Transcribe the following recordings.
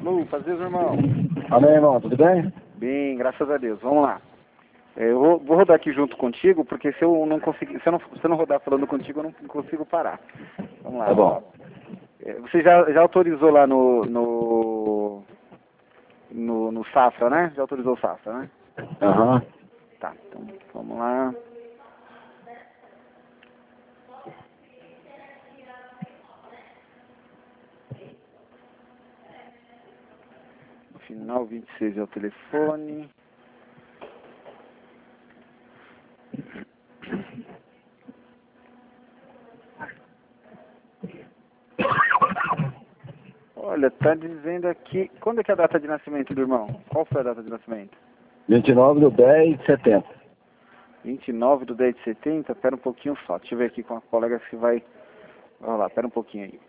Lu, prazer, meu irmão. Amém, irmão, tudo bem? Bem, graças a Deus. Vamos lá. Eu vou rodar aqui junto contigo, porque se eu não conseguir, se eu não rodar falando contigo, eu não consigo parar. Vamos lá. Tá bom. Você já autorizou lá no Safra, né? Já autorizou o Safra, né? Aham. Tá, então vamos lá. Final 26 é o telefone. Olha, tá dizendo aqui. Quando é que é a data de nascimento do irmão? Qual foi a data de nascimento? 29/10/70. 29/10/70? Pera um pouquinho só. Deixa eu ver aqui com a colega se vai. Olha lá, pera um pouquinho aí.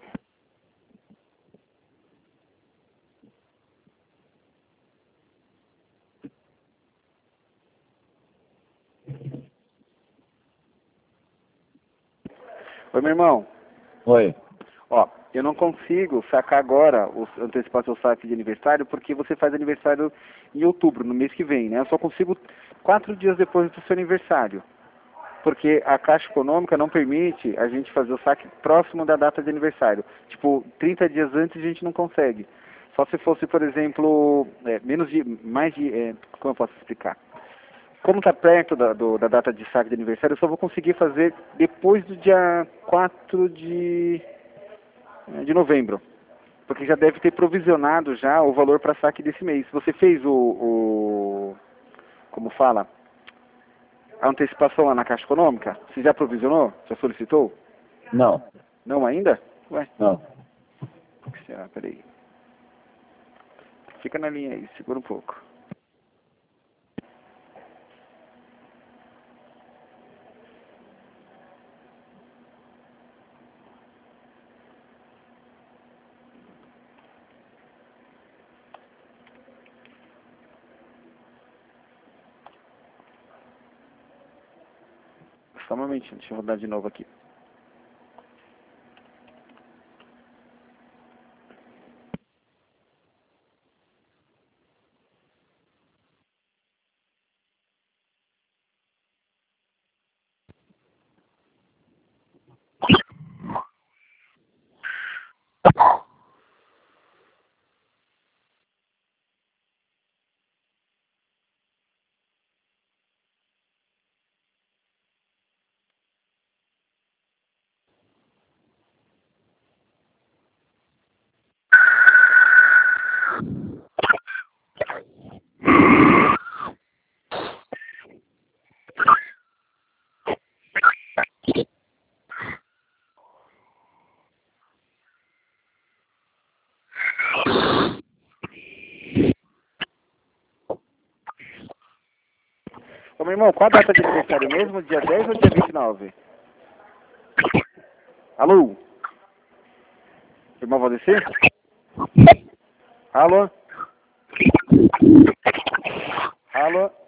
Oi, meu irmão. Oi. Ó, eu não consigo sacar agora, antecipar seu saque de aniversário, porque você faz aniversário em outubro, no mês que vem, né? Eu só consigo 4 dias depois do seu aniversário. Porque a Caixa Econômica não permite a gente fazer o saque próximo da data de aniversário. Tipo, 30 dias antes a gente não consegue. Só se fosse, por exemplo, como eu posso explicar? Como está perto da data de saque de aniversário, eu só vou conseguir fazer depois do dia 4 de novembro. Porque já deve ter provisionado já o valor para saque desse mês. Você fez como fala, a antecipação lá na Caixa Econômica? Você já provisionou? Já solicitou? Não. Não ainda? Ué, Não. o que será? Peraí. Fica na linha aí, segura um pouco. Só um momentinho, deixa eu rodar de novo aqui. Ô, meu irmão, qual a data de aniversário mesmo? Dia 10 ou dia 29? Alô? Irmão Valdecir? Alô? Alô?